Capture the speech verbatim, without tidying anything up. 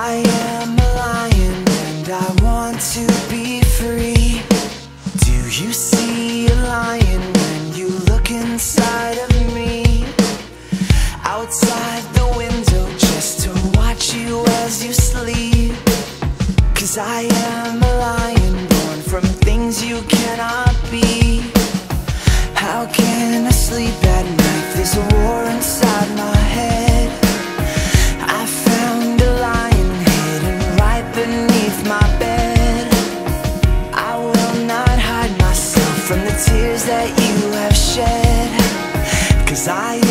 I am a lion and I want to be free. Do you see a lion when you look inside of me? Outside the window just to watch you as you sleep. 'Cause I am a lion born from things you cannot be. How can I sleep at night? There's a war inside my head. I found a lion hidden right beneath my bed. I will not hide myself from the tears that you have shed. 'Cause I